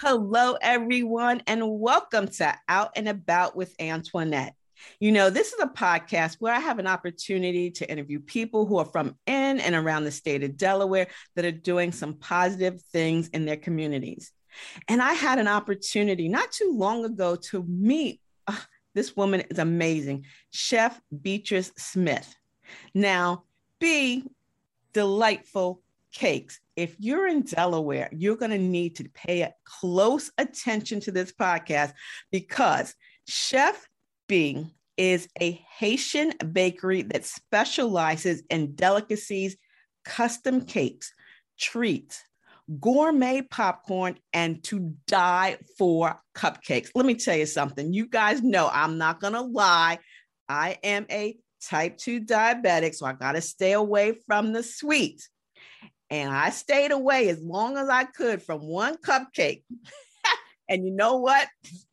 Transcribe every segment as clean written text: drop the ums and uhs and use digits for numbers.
Hello, everyone, and welcome to Out and About with Antoinette. This is a podcast where I have an opportunity to interview people who are from in and around the state of Delaware that are doing some positive things in their communities. And I had an opportunity not too long ago to meet this woman is amazing, Chef Beatrice Smith. Now, B, delightful cakes. If you're in Delaware, you're going to need to pay close attention to this podcast because Chef B is a Haitian bakery that specializes in delicacies, custom cakes, treats, gourmet popcorn, and to die for cupcakes. Let me tell you something. You guys know I'm not going to lie. I am a type 2 diabetic, so I got to stay away from the sweets. And I stayed away as long as I could from one cupcake. And you know what?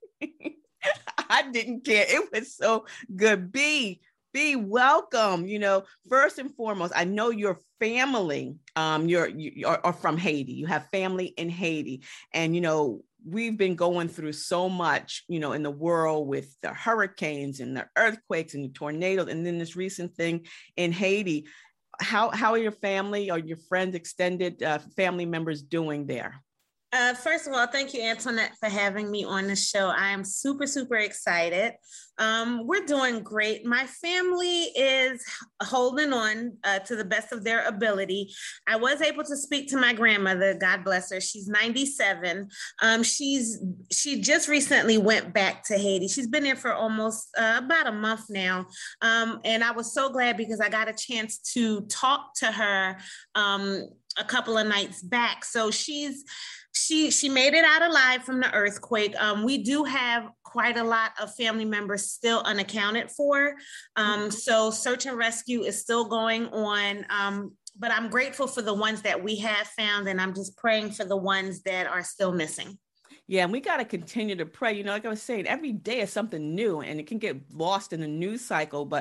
I didn't care. It was so good. B, welcome. First and foremost, I know your family, you're from Haiti. You have family in Haiti. And, we've been going through so much, in the world with the hurricanes and the earthquakes and the tornadoes. And then this recent thing in Haiti. How are your family or your friends, extended family members doing there? First of all, thank you, Antoinette, for having me on the show. I am super, super excited. We're doing great. My family is holding on to the best of their ability. I was able to speak to my grandmother, God bless her. She's 97. She just recently went back to Haiti. She's been there for almost about a month now. And I was so glad because I got a chance to talk to her a couple of nights back. So she made it out alive from the earthquake. We do have quite a lot of family members still unaccounted for. So search and rescue is still going on. But I'm grateful for the ones that we have found, and I'm just praying for the ones that are still missing. Yeah, and we got to continue to pray. Like I was saying, every day is something new and it can get lost in the news cycle. But,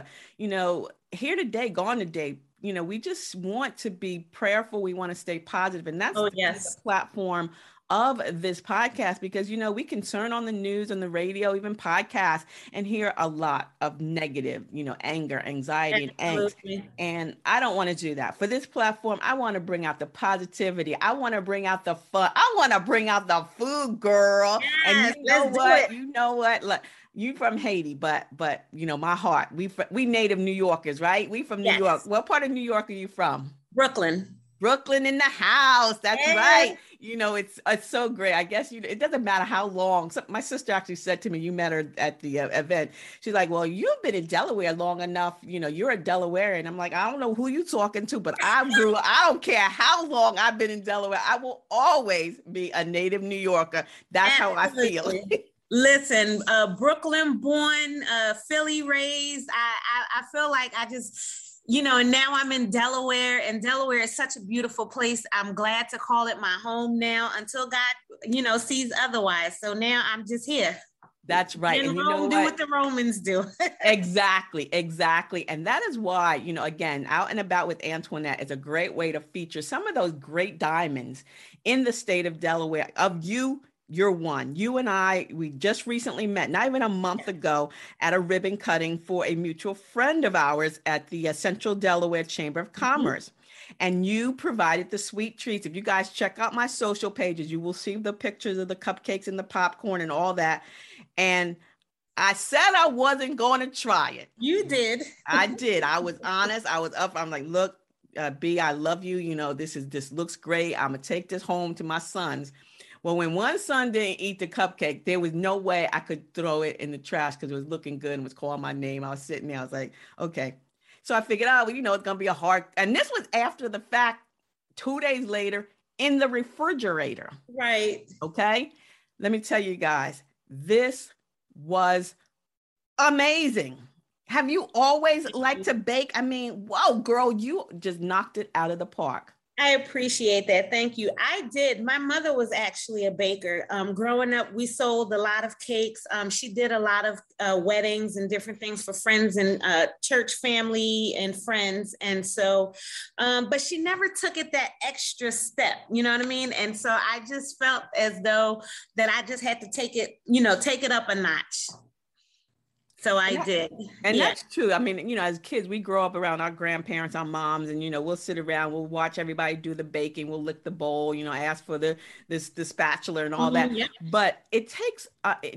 here today, gone today. We just want to be prayerful. We want to stay positive. And that's the platform of this podcast because, we can turn on the news, on the radio, even podcasts, and hear a lot of negative, anger, anxiety, Absolutely. and angst. And I don't want to do that. For this platform, I want to bring out the positivity. I want to bring out the fun. I want to bring out the food, girl. Yes, and you know what? Look, you from Haiti, but my heart. We native New Yorkers, right? We from New York. What part of New York are you from? Brooklyn in the house. That's right. It's so great. I guess it doesn't matter how long. My sister actually said to me, you met her at the event. She's like, well, you've been in Delaware long enough. You're a Delawarean. I'm like, I don't know who you talking to, but I don't care how long I've been in Delaware. I will always be a native New Yorker. That's Absolutely. How I feel. Listen, Brooklyn born, Philly raised. I feel like I just, and now I'm in Delaware, and Delaware is such a beautiful place. I'm glad to call it my home now until God, sees otherwise. So now I'm just here. That's right. And Rome do what the Romans do. Exactly. And that is why, again, Out and About with Antoinette is a great way to feature some of those great diamonds in the state of Delaware. You're one. You and I, we just recently met, not even a month ago, at a ribbon cutting for a mutual friend of ours at the Central Delaware Chamber of Commerce. And you provided the sweet treats. If you guys check out my social pages, you will see the pictures of the cupcakes and the popcorn and all that. And I said I wasn't going to try it. You did. I did. I was honest. I was up. I'm like, look, B, I love you. This looks great. I'm going to take this home to my sons. Well, when one son didn't eat the cupcake, there was no way I could throw it in the trash because it was looking good and was calling my name. I was sitting there. I was like, okay. So I figured, it's going to be a hard. And this was after the fact, 2 days later in the refrigerator. Right. Okay. Let me tell you guys, this was amazing. Have you always liked to bake? I mean, whoa, girl, you just knocked it out of the park. I appreciate that. Thank you. I did. My mother was actually a baker. Growing up, we sold a lot of cakes. She did a lot of weddings and different things for friends and church family and friends. And so, but she never took it that extra step, you know what I mean? And so I just felt as though that I just had to take it, take it up a notch. So I did. And that's true. I mean, as kids, we grow up around our grandparents, our moms, and, we'll sit around, we'll watch everybody do the baking, we'll lick the bowl, ask for the spatula and all that. Yeah. But it takes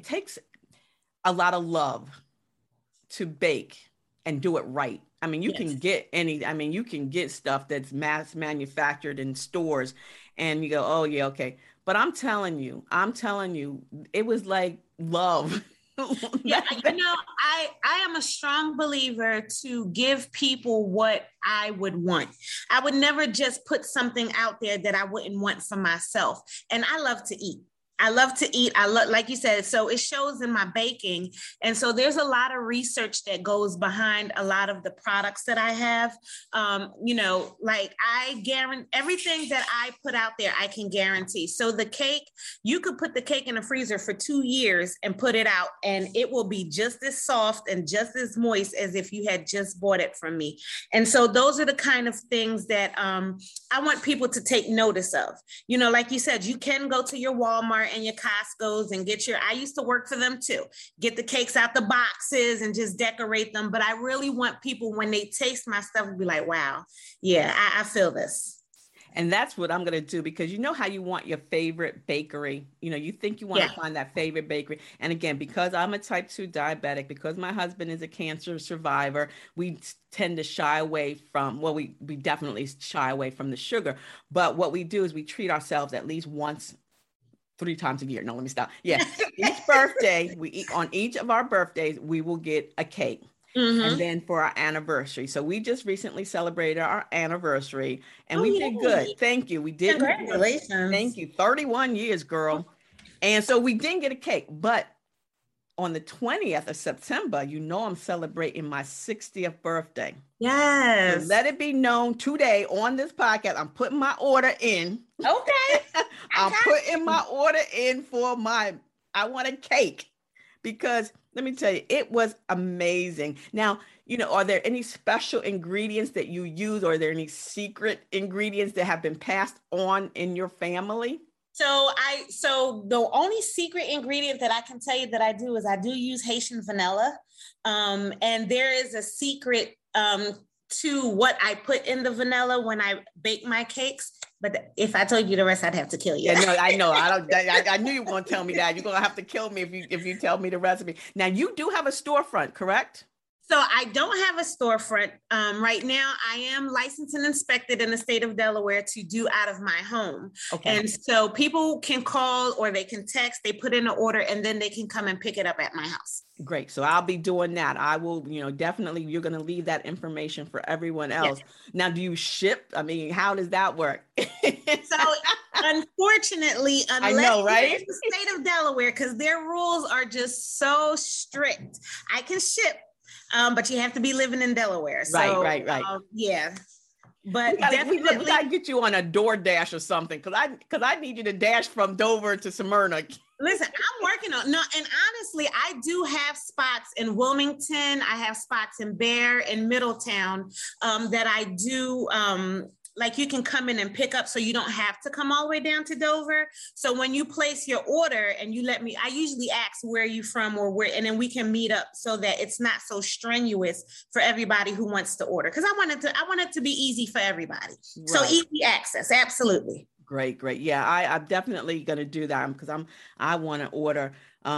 a lot of love to bake and do it right. I mean, you can get stuff that's mass manufactured in stores and you go, oh yeah, okay. But I'm telling you, it was like love. Yeah, I am a strong believer to give people what I would want. I would never just put something out there that I wouldn't want for myself. And I love to eat. I love to eat. Like you said, so it shows in my baking. And so there's a lot of research that goes behind a lot of the products that I have. Like I guarantee everything that I put out there, I can guarantee. So the cake, you could put the cake in the freezer for 2 years and put it out and it will be just as soft and just as moist as if you had just bought it from me. And so those are the kind of things that I want people to take notice of. Like you said, you can go to your Walmart and your Costco's and I used to work for them too, get the cakes out the boxes and just decorate them. But I really want people when they taste my stuff to be like, wow, yeah, I feel this. And that's what I'm going to do because you know how you want your favorite bakery. You think you want to find that favorite bakery. And again, because I'm a type 2 diabetic, because my husband is a cancer survivor, we tend to shy away from, we definitely shy away from the sugar. But what we do is we treat ourselves at least once 3 times a year. No, let me stop. Yeah. Each birthday, we eat on each of our birthdays, we will get a cake. Mm-hmm. And then for our anniversary. So we just recently celebrated our anniversary and we did good. Thank you. We did. Congratulations. Thank you. 31 years, girl. And so we didn't get a cake, but on the 20th of September, I'm celebrating my 60th birthday. Yes. So let it be known today on this podcast, I'm putting my order in. Okay. I'm putting my order in for I want a cake because let me tell you, it was amazing. Now, are there any special ingredients that you use or are there any secret ingredients that have been passed on in your family? So the only secret ingredient that I can tell you that I do is I do use Haitian vanilla. And there is a secret to what I put in the vanilla when I bake my cakes. But if I told you the rest, I'd have to kill you. Yeah, no, I know. I knew you were going to tell me that. You're going to have to kill me if you tell me the recipe. Now, you do have a storefront, correct? So I don't have a storefront. Right now, I am licensed and inspected in the state of Delaware to do out of my home. Okay. And so people can call or they can text, they put in an order, and then they can come and pick it up at my house. Great. So I'll be doing that. I will, definitely, you're going to leave that information for everyone else. Yes. Now, do you ship? I mean, how does that work? So unfortunately, unless you're in the state of Delaware, because their rules are just so strict, I can ship. But you have to be living in Delaware. So, right. Yeah. But we gotta get you on a DoorDash or something because I need you to dash from Dover to Smyrna. Listen, I'm working on and honestly, I do have spots in Wilmington. I have spots in Bear and Middletown that I do. Like you can come in and pick up so you don't have to come all the way down to Dover. So when you place your order and you let me, I usually ask where you from or where, and then we can meet up so that it's not so strenuous for everybody who wants to order. Cause I want it to be easy for everybody. Right. So easy access. Absolutely. Great. Yeah. I'm definitely going to do that because I want to order,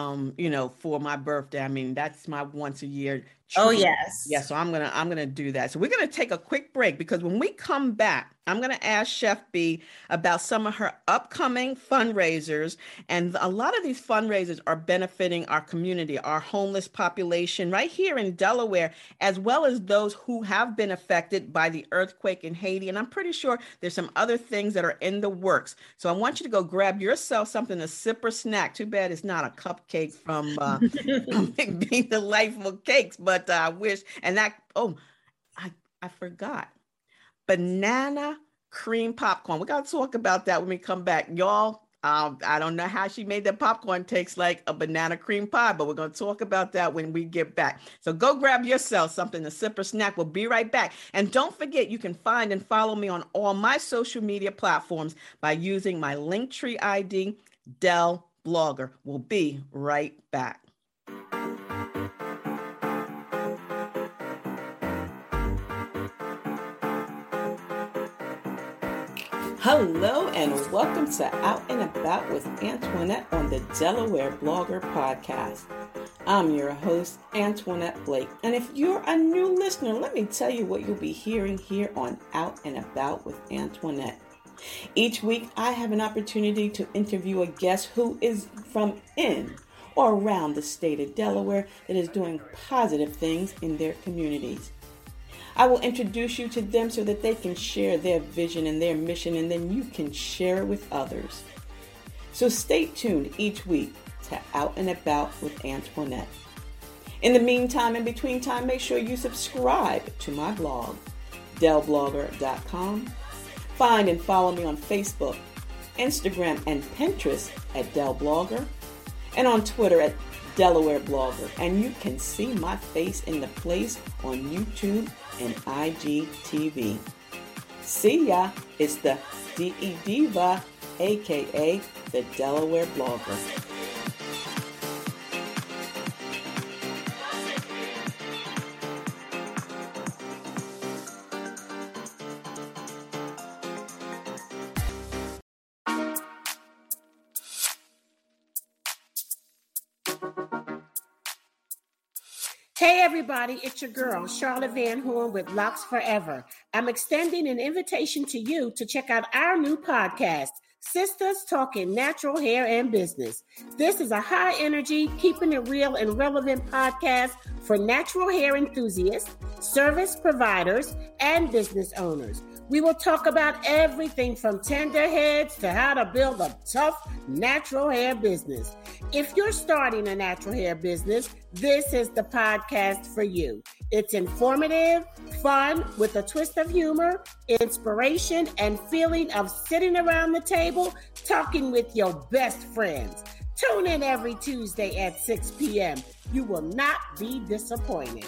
for my birthday. I mean, that's my once a year treat. Oh, yes. Yeah. So I'm going to do that. So we're going to take a quick break because when we come back, I'm going to ask Chef B about some of her upcoming fundraisers. And a lot of these fundraisers are benefiting our community, our homeless population right here in Delaware, as well as those who have been affected by the earthquake in Haiti. And I'm pretty sure there's some other things that are in the works. So I want you to go grab yourself something to sip or snack. Too bad it's not a cupcake from Being Delightful Cakes, but I wish. And that, I forgot. Banana cream popcorn. We got to talk about that when we come back. Y'all, I don't know how she made that popcorn taste like a banana cream pie, but we're going to talk about that when we get back. So go grab yourself something to sip or snack. We'll be right back. And don't forget, you can find and follow me on all my social media platforms by using my Linktree ID, Dell Blogger. We'll be right back. Hello and welcome to Out and About with Antoinette on the Delaware Blogger Podcast. I'm your host, Antoinette Blake, and if you're a new listener, let me tell you what you'll be hearing here on Out and About with Antoinette. Each week, I have an opportunity to interview a guest who is from in or around the state of Delaware that is doing positive things in their communities. I will introduce you to them so that they can share their vision and their mission, and then you can share it with others. So stay tuned each week to Out and About with Antoinette. In the meantime, in between time, make sure you subscribe to my blog, dellblogger.com. Find and follow me on Facebook, Instagram, and Pinterest at Dell Blogger, and on Twitter at Delaware Blogger. And you can see my face in the place on YouTube and IGTV. See ya, it's the DE Diva, aka the Delaware Blogger. Hey everybody, it's your girl, Charlotte Van Horn with Locks Forever. I'm extending an invitation to you to check out our new podcast, Sisters Talking Natural Hair and Business. This is a high energy, keeping it real and relevant podcast for natural hair enthusiasts, service providers, and business owners. We will talk about everything from tender heads to how to build a tough natural hair business. If you're starting a natural hair business, this is the podcast for you. It's informative, fun, with a twist of humor, inspiration, and feeling of sitting around the table talking with your best friends. Tune in every Tuesday at 6 p.m. You will not be disappointed.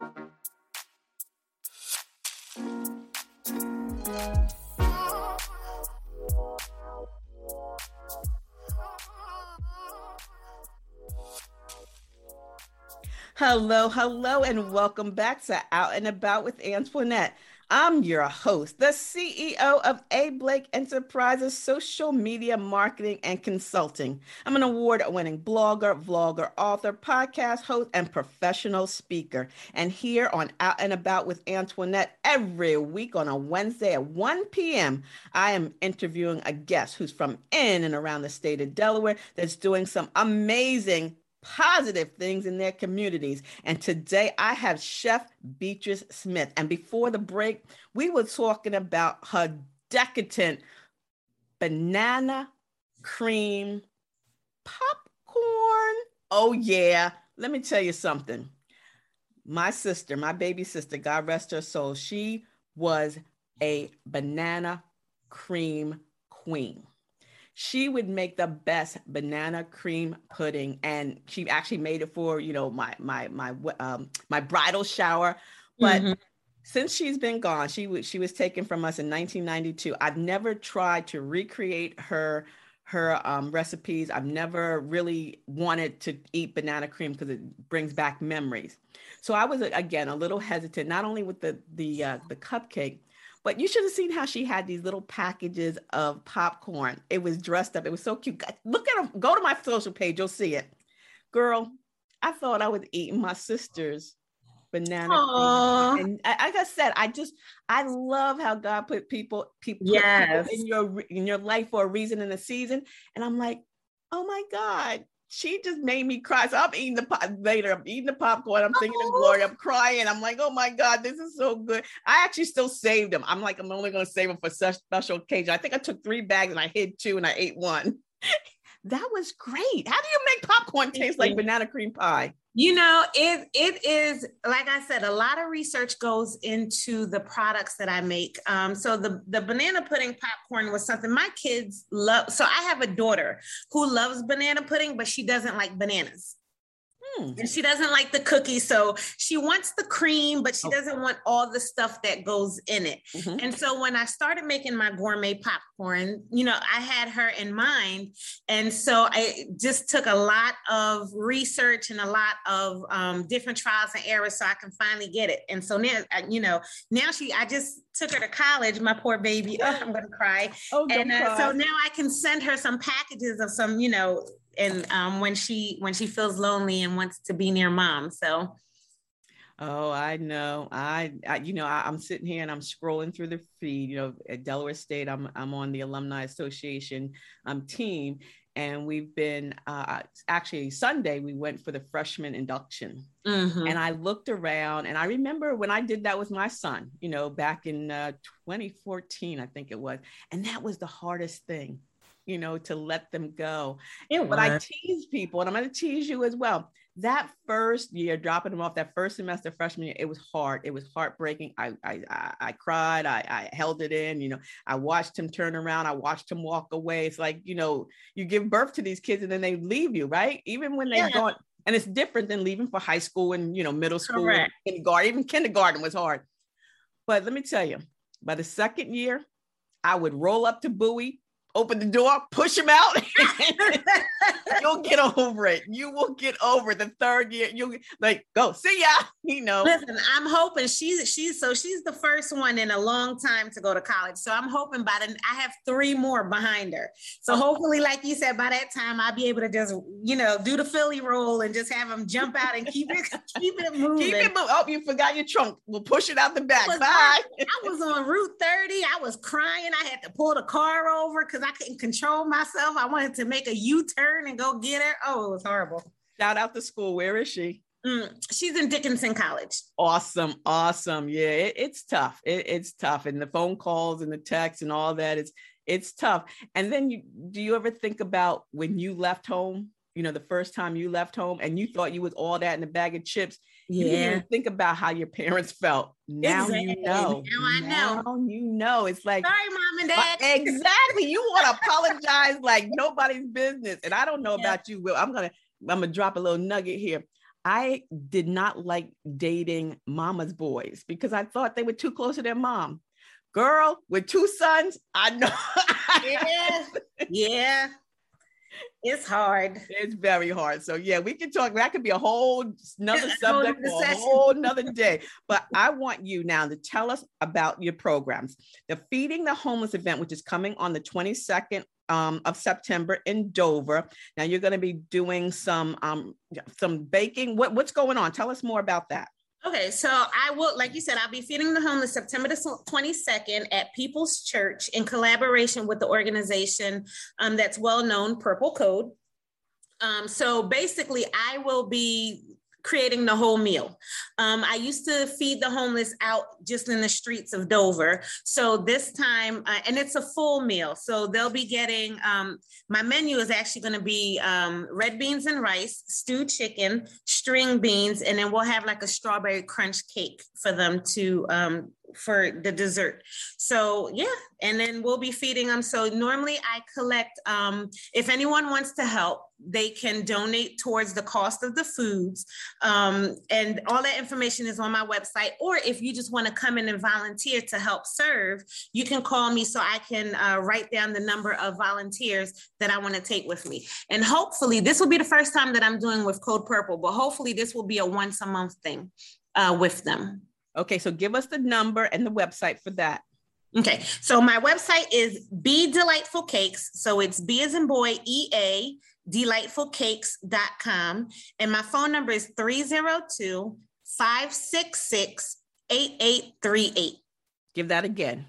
Hello, and welcome back to Out and About with Antoinette. I'm your host, the CEO of A. Blake Enterprises, social media marketing and consulting. I'm an award-winning blogger, vlogger, author, podcast host, and professional speaker. And here on Out and About with Antoinette, every week on a Wednesday at 1 p.m., I am interviewing a guest who's from in and around the state of Delaware that's doing some amazing positive things in their communities. And today I have Chef Beatrice Smith. And before the break, we were talking about her decadent banana cream popcorn. Oh yeah. Let me tell you something. My sister, my baby sister, God rest her soul, she was a banana cream queen. She would make the best banana cream pudding, and she actually made it for, my bridal shower. But since she's been gone, she was taken from us in 1992. I've never tried to recreate her recipes. I've never really wanted to eat banana cream because it brings back memories. So I was, again, a little hesitant, not only with the cupcake, but you should have seen how she had these little packages of popcorn. It was dressed up. It was so cute. Look at them. Go to my social page. You'll see it. Girl, I thought I was eating my sister's banana cream. And like I said, I love how God put people yes. in your life for a reason and a season. And I'm like, oh my God. She just made me cry. So I'm eating the popcorn. I'm singing the glory. I'm crying. I'm like, oh my God, this is so good. I actually still saved them. I'm like, I'm only going to save them for such special occasion. I think I took 3 bags and I hid 2 and I ate 1. That was great. How do you make popcorn taste like banana cream pie? It is, like I said, a lot of research goes into the products that I make. So the banana pudding popcorn was something my kids love. So I have a daughter who loves banana pudding, but she doesn't like bananas. And she doesn't like the cookies. So she wants the cream, but she doesn't want all the stuff that goes in it. Mm-hmm. And so when I started making my gourmet popcorn, I had her in mind. And so I just took a lot of research and a lot of different trials and errors so I can finally get it. And so now, I just took her to college, my poor baby. Oh, I'm going to cry. So now I can send her some packages of some, and when she feels lonely and wants to be near mom. So I know. I'm sitting here and I'm scrolling through the feed. At Delaware State, I'm on the Alumni Association team, and we've been actually Sunday we went for the freshman induction. Mm-hmm. And I looked around, and I remember when I did that with my son, back in 2014, I think it was, and that was the hardest thing. To let them go. But I tease people, and I'm going to tease you as well. That first year, dropping them off, that first semester, freshman year, it was hard. It was heartbreaking. I cried. I held it in. I watched him turn around. I watched him walk away. It's like, you give birth to these kids and then they leave you, right? Even when they're gone. And it's different than leaving for high school and, middle school, and kindergarten. Even kindergarten was hard. But let me tell you, by the second year, I would roll up to Bowie, open the door, push him out. You'll get over it. You will get over it. The third year, you'll go, see ya. Listen, I'm hoping she's the first one in a long time to go to college. So I'm hoping I have 3 more behind her. So hopefully, like you said, by that time I'll be able to just, do the Philly roll and just have them jump out and keep it moving. Keep it moving. Oh, you forgot your trunk. We'll push it out the back. Bye. I was on Route 30. I was crying. I had to pull the car over because I couldn't control myself. I wanted to make a U-turn and go get her. Oh, it was horrible. Shout out to school. Where is she? She's in Dickinson College. Awesome. Yeah, it's tough. It's tough. And the phone calls and the texts and all that, it's tough. And then do you ever think about when you left home, the first time you left home and you thought you was all that in a bag of chips? You didn't even think about how your parents felt. Now you know. Now you know. It's like, sorry, mom and dad. Exactly. You want to apologize like nobody's business. And I don't know about you, Will. I'm gonna drop a little nugget here. I did not like dating mama's boys because I thought they were too close to their mom. Girl, with 2 sons, I know. Yeah. It's hard. It's very hard. So yeah, we can talk. That could be a whole nother subject for a whole nother day. But I want you now to tell us about your programs. The Feeding the Homeless event, which is coming on the 22nd of September in Dover. Now you're going to be doing some baking. What's going on? Tell us more about that. Okay, so I will, like you said, I'll be feeding the homeless September the 22nd at People's Church in collaboration with the organization that's well known, Purple Code. So basically, I will be creating the whole meal. I used to feed the homeless out just in the streets of Dover. So this time, and it's a full meal. So they'll be getting, my menu is actually going to be red beans and rice, stewed chicken, string beans, and then we'll have like a strawberry crunch cake for them to, for the dessert. So yeah, and then we'll be feeding them. So normally I collect, if anyone wants to help, they can donate towards the cost of the foods. And all that information is on my website. Or if you just want to come in and volunteer to help serve, you can call me so I can write down the number of volunteers that I want to take with me. And hopefully this will be the first time that I'm doing with Code Purple, but hopefully this will be a once a month thing with them. Okay, so give us the number and the website for that. Okay, so my website is Be Delightful Cakes. So it's B as in boy, EA, delightfulcakes.com. And my phone number is 302-566-8838. Give that again.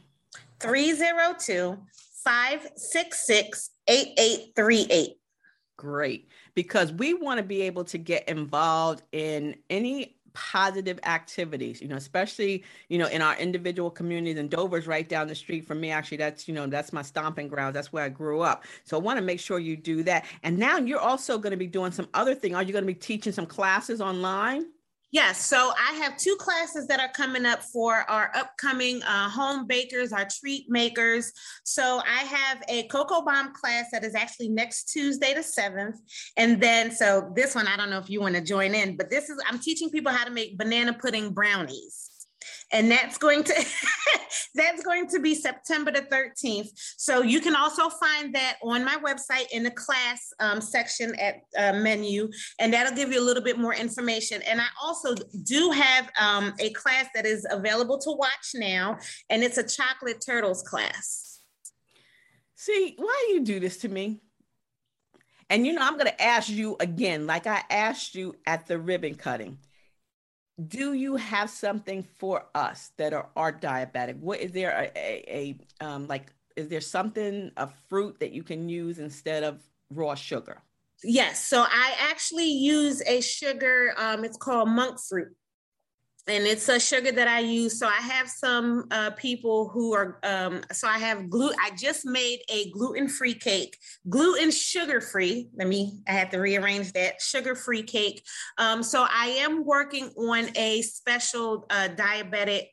302-566-8838. Great, because we want to be able to get involved in any positive activities, especially, in our individual communities. And Dover's right down the street from me. Actually, that's my stomping ground. That's where I grew up. So I want to make sure you do that. And now you're also going to be doing some other thing. Are you going to be teaching some classes online? Yes, so I have 2 classes that are coming up for our upcoming home bakers, our treat makers. So I have a Cocoa Bomb class that is actually next Tuesday the 7th. And then, so this one, I don't know if you want to join in, but I'm teaching people how to make banana pudding brownies. And that's going to be September the 13th. So you can also find that on my website in the class section at menu, and that'll give you a little bit more information. And I also do have a class that is available to watch now, and it's a chocolate turtles class. See, why do you do this to me? And I'm going to ask you again, like I asked you at the ribbon cutting. Do you have something for us that are diabetic? What is there is there something, a fruit that you can use instead of raw sugar? Yes. So I actually use a sugar. It's called monk fruit. And it's a sugar that I use. So I have some people who are, so I have I just made a gluten-free cake, gluten sugar-free. I have to rearrange that, sugar-free cake. So I am working on a special diabetic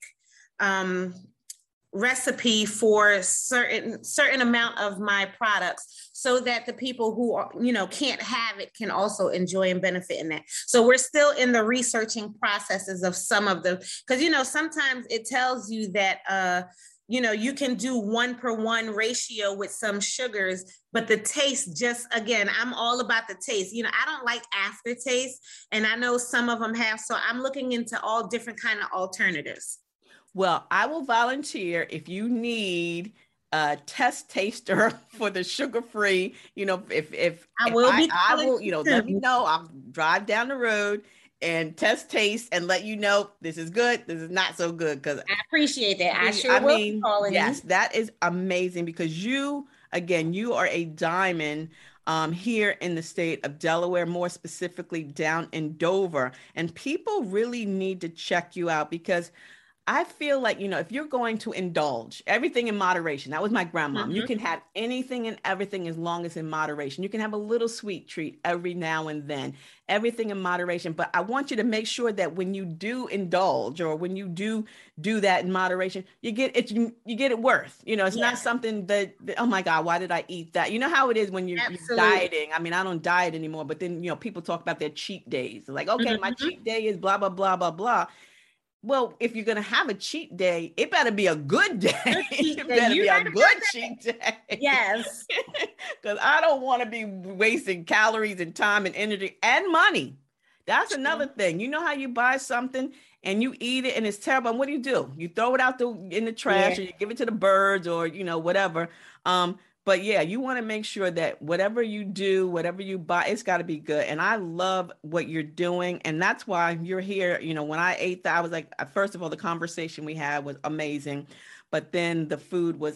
recipe for certain amount of my products, so that the people who are, can't have it can also enjoy and benefit in that. So we're still in the researching processes of some of them, because sometimes it tells you that you can do 1-for-1 ratio with some sugars, but the taste again, I'm all about the taste. I don't like aftertaste, and I know some of them have, so I'm looking into all different kind of alternatives. Well, I will volunteer if you need a test taster for the sugar-free, if I will, let me know. I'll drive down the road and test taste and let you know this is good, this is not so good. Because I appreciate that. I sure will be calling you. That is amazing, because you are a diamond here in the state of Delaware, more specifically down in Dover. And people really need to check you out, because I feel like, if you're going to indulge, everything in moderation. That was my grandma. Mm-hmm. You can have anything and everything as long as in moderation. You can have a little sweet treat every now and then, everything in moderation. But I want you to make sure that when you do indulge, or when you do that in moderation, you get it worth. It's not something that, oh my God, why did I eat that? You know how it is when you're dieting. I mean, I don't diet anymore, but then, people talk about their cheat days. Like, okay, my cheat day is blah, blah, blah, blah, blah. Well, if you're going to have a cheat day, it better be a good day. It better be a good cheat day. Yes. Because I don't want to be wasting calories and time and energy and money. That's another thing. You know how you buy something and you eat it and it's terrible. And what do? You throw it out in the trash, or you give it to the birds, or, whatever. But yeah, you want to make sure that whatever you do, whatever you buy, it's got to be good. And I love what you're doing. And that's why you're here. When I ate that, I was like, first of all, the conversation we had was amazing. But then the food was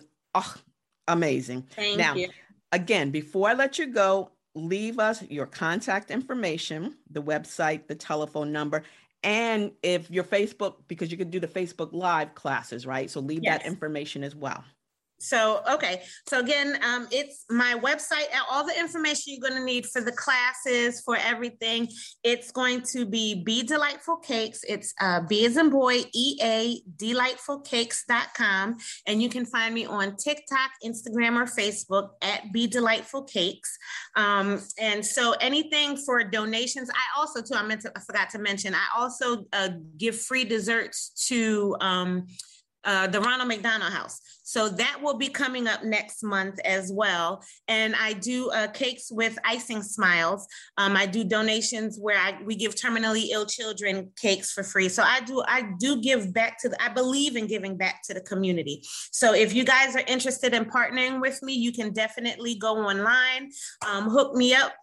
amazing. Thank you. Again, before I let you go, leave us your contact information, the website, the telephone number, and if your Facebook, because you could do the Facebook Live classes, right? So leave that information as well. So, okay. So again, it's my website, all the information you're going to need for the classes, for everything. It's going to be Be Delightful Cakes. It's B as in boy, EA, delightfulcakes.com. And you can find me on TikTok, Instagram, or Facebook at Be Delightful Cakes. And so anything for donations, I also too, I forgot to mention, I also give free desserts to the Ronald McDonald House. So that will be coming up next month as well. And I do cakes with icing smiles. I do donations where we give terminally ill children cakes for free. So I do give back I believe in giving back to the community. So if you guys are interested in partnering with me, you can definitely go online, look me up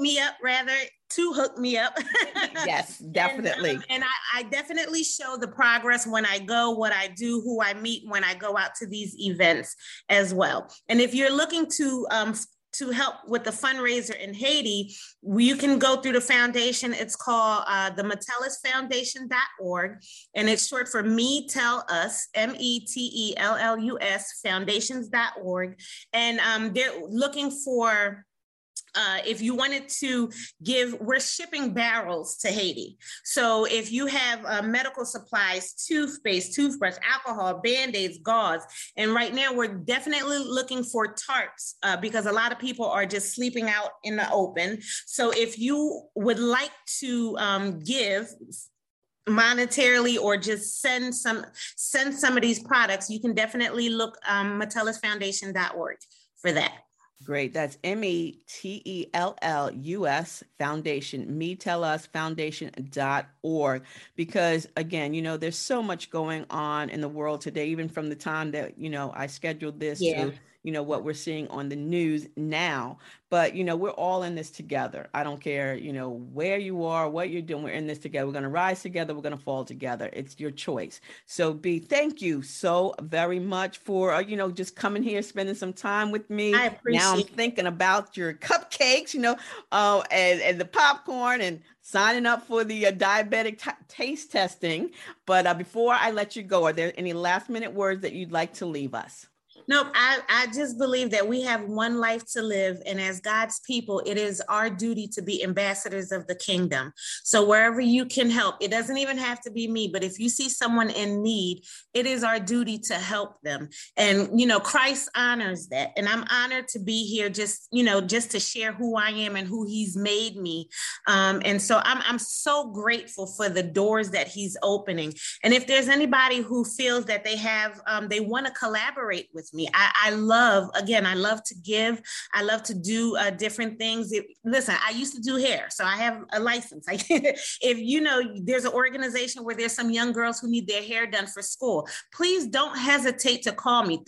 to hook me up. Yes, definitely. And I definitely show the progress when I go, what I do, who I meet when I go out to these events as well. And if you're looking to to help with the fundraiser in Haiti, you can go through the foundation. It's called the MeTellus.org, and it's short for Me Tell Us, METELLUS Foundations.org. And they're looking for if you wanted to give, we're shipping barrels to Haiti. So if you have medical supplies, toothpaste, toothbrush, alcohol, Band-Aids, gauze, and right now we're definitely looking for tarps because a lot of people are just sleeping out in the open. So if you would like to give monetarily or just send some of these products, you can definitely look MeTellusFoundation.org for that. Great. That's METELLUS Foundation, MeTellUsFoundation.org. Because again, you know, there's so much going on in the world today, even from the time that, you know, I scheduled this to, you know, what we're seeing on the news now. But, you know, we're all in this together. I don't care, you know, where you are, what you're doing, we're in this together. We're going to rise together. We're going to fall together. It's your choice. So B, thank you so very much for, you know, just coming here, spending some time with me. I appreciate Now I'm thinking about your cupcakes, you know, and the popcorn and signing up for the diabetic taste testing. But before I let you go, are there any last minute words that you'd like to leave us? Nope. I just believe that we have one life to live. And as God's people, it is our duty to be ambassadors of the kingdom. So wherever you can help, it doesn't even have to be me, but if you see someone in need, it is our duty to help them. And, you know, Christ honors that. And I'm honored to be here just, you know, just to share who I am and who he's made me. And so I'm so grateful for the doors that he's opening. And if there's anybody who feels that they have, they want to collaborate with me, I love to give. I love to do different things. Listen, I used to do hair, so I have a license. If you know, there's an organization where there's some young girls who need their hair done for school, please don't hesitate to call me,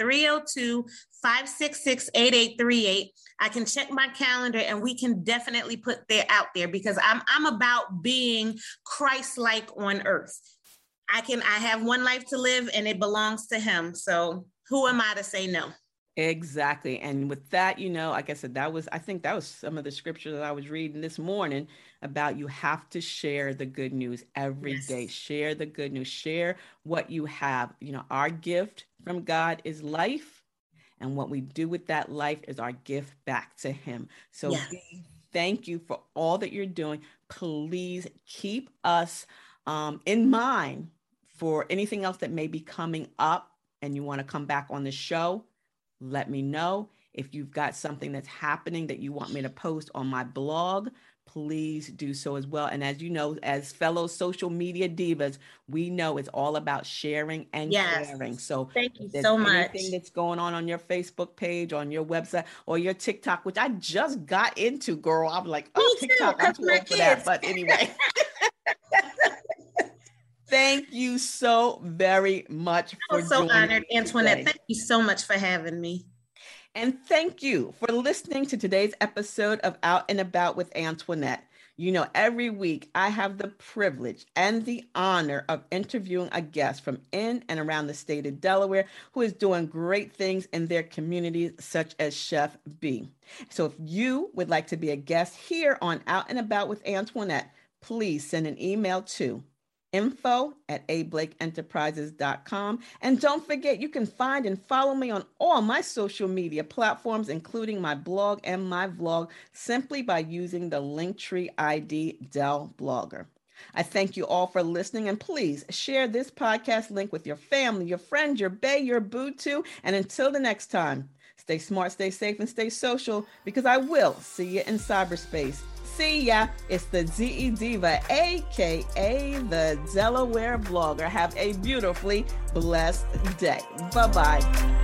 302-566-8838. I can check my calendar and we can definitely put that out there because I'm about being Christ-like on earth. I have one life to live and it belongs to him. So who am I to say no? Exactly. And with that, you know, like I said, I think that was some of the scripture that I was reading this morning about you have to share the good news every day. Share the good news, share what you have. You know, our gift from God is life. And what we do with that life is our gift back to him. So thank you for all that you're doing. Please keep us in mind for anything else that may be coming up and you want to come back on the show. Let me know. If you've got something that's happening that you want me to post on my blog, please do so as well. And as you know, as fellow social media divas, we know it's all about sharing and caring. So thank you so much. Anything that's going on your Facebook page, on your website, or your TikTok, which I just got into, girl. I'm like, oh, TikTok, I'm too old for that. But anyway. Thank you so very much for joining me. I'm so honored, Antoinette. Thank you so much for having me. And thank you for listening to today's episode of Out and About with Antoinette. You know, every week I have the privilege and the honor of interviewing a guest from in and around the state of Delaware who is doing great things in their communities, such as Chef B. So if you would like to be a guest here on Out and About with Antoinette, please send an email to info@ablakeenterprises.com. And don't forget, you can find and follow me on all my social media platforms, including my blog and my vlog, simply by using the Linktree ID Del Blogger. I thank you all for listening, and please share this podcast link with your family, your friends, your bae, your boo too. And until the next time, stay smart, stay safe, and stay social, because I will see you in cyberspace. See ya. It's the DE Diva, aka the Delaware Blogger. Have a beautifully blessed day. Bye-bye.